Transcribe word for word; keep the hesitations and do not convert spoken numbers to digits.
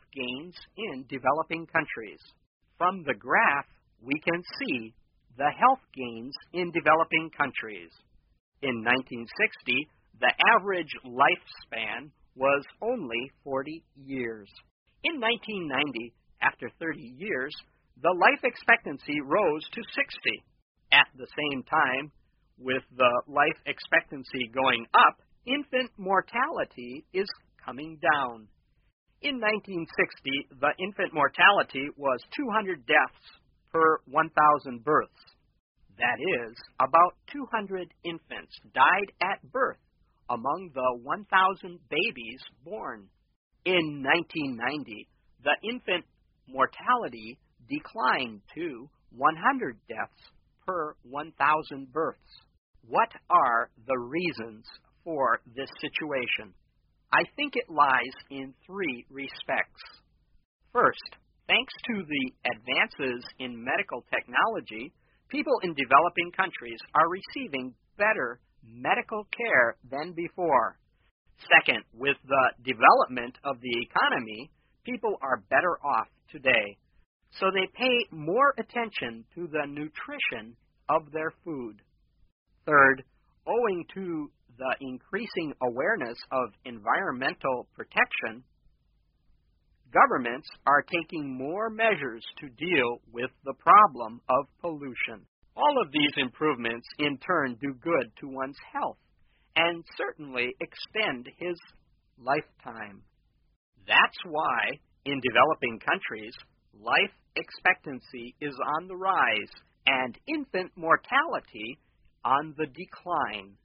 gains in developing countries. From the graph, we can see the health gains in developing countries. In nineteen sixty, the average lifespan was only forty years. In nineteen ninety, after thirty years, the life expectancy rose to sixty. At the same time, with the life expectancy going up, infant mortality is coming down. In nineteen sixty, the infant mortality was two hundred deaths per one thousand births. That is, about two hundred infants died at birth among the one thousand babies born. In nineteen ninety, the infant mortality declined to one hundred deaths per one thousand births. What are the reasons for this situation? I think it lies in three respects. First, thanks to the advances in medical technology, people in developing countries are receiving better medical care than before. Second, with the development of the economy, people are better off today, so they pay more attention to the nutrition of their food. Third, owing to the increasing awareness of environmental protection, governments are taking more measures to deal with the problem of pollution. All of these improvements in turn do good to one's health and certainly extend his lifetime. That's why, in developing countries, life expectancy is on the rise and infant mortality on the decline.